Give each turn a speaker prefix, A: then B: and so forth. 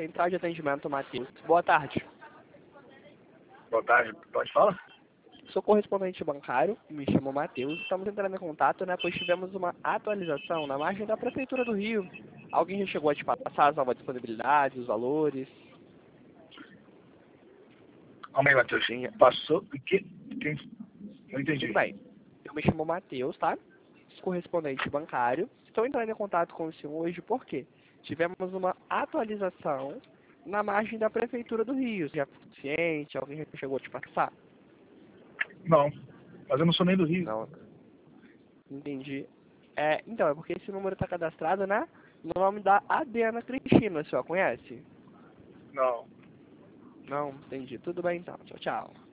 A: Central de Atendimento Matheus. Boa tarde.
B: Boa tarde, pode falar?
A: Sou correspondente bancário, me chamo Matheus. Estamos entrando em contato, né, pois tivemos uma atualização na margem da Prefeitura do Rio. Alguém já chegou a te passar as novas disponibilidades, os valores?
B: Calma aí, Matheus.
A: Sim.
B: Passou o quê? Não entendi.
A: Tudo bem. Eu me chamo Matheus, tá? Sou correspondente bancário. Estou entrando em contato com o senhor hoje porque tivemos uma atualização na margem da Prefeitura do Rio. Já é suficiente? Alguém já chegou a te passar?
B: Não, mas eu não sou nem do Rio.
A: Não. Entendi. Então, é porque esse número está cadastrado, né? No nome da Adriana Cristina, a senhora conhece?
B: Não.
A: Não, entendi. Tudo bem então. Tchau, tchau.